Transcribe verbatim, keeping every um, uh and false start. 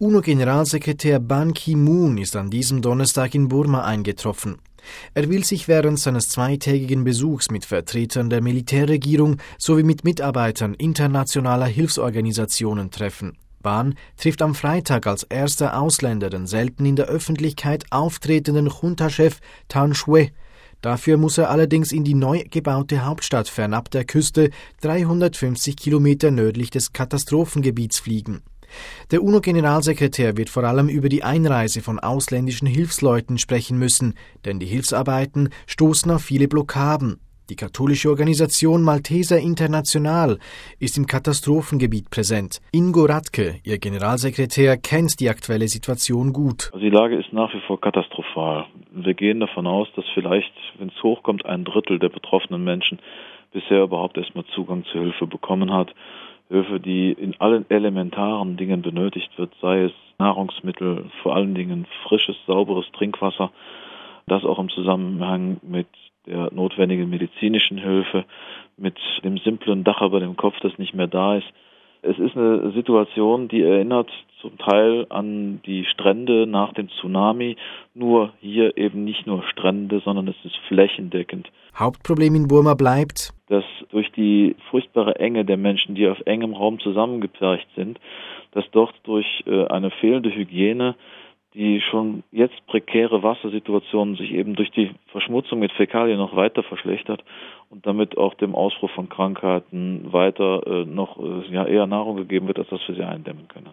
UNO-Generalsekretär Ban Ki-moon ist an diesem Donnerstag in Burma eingetroffen. Er will sich während seines zweitägigen Besuchs mit Vertretern der Militärregierung sowie mit Mitarbeitern internationaler Hilfsorganisationen treffen. Ban trifft am Freitag als erster Ausländer den selten in der Öffentlichkeit auftretenden Junta-Chef Than Shwe. Dafür muss er allerdings in die neu gebaute Hauptstadt fernab der Küste, dreihundertfünfzig Kilometer nördlich des Katastrophengebiets, fliegen. Der UNO-Generalsekretär wird vor allem über die Einreise von ausländischen Hilfsleuten sprechen müssen, denn die Hilfsarbeiten stoßen auf viele Blockaden. Die katholische Organisation Malteser International ist im Katastrophengebiet präsent. Ingo Radke, ihr Generalsekretär, kennt die aktuelle Situation gut. Die Lage ist nach wie vor katastrophal. Wir gehen davon aus, dass vielleicht, wenn es hochkommt, ein Drittel der betroffenen Menschen bisher überhaupt erstmal Zugang zur Hilfe bekommen hat. Hilfe, die in allen elementaren Dingen benötigt wird, sei es Nahrungsmittel, vor allen Dingen frisches, sauberes Trinkwasser, das auch im Zusammenhang mit der notwendigen medizinischen Hilfe, mit dem simplen Dach über dem Kopf, das nicht mehr da ist. Es ist eine Situation, die erinnert zum Teil an die Strände nach dem Tsunami, nur hier eben nicht nur Strände, sondern es ist flächendeckend. Hauptproblem in Burma bleibt, dass durch die furchtbare Enge der Menschen, die auf engem Raum zusammengepfercht sind, dass dort durch eine fehlende Hygiene die schon jetzt prekäre Wassersituation sich eben durch die Verschmutzung mit Fäkalien noch weiter verschlechtert und damit auch dem Ausbruch von Krankheiten weiter äh, noch äh, ja, eher Nahrung gegeben wird, als dass wir sie eindämmen können.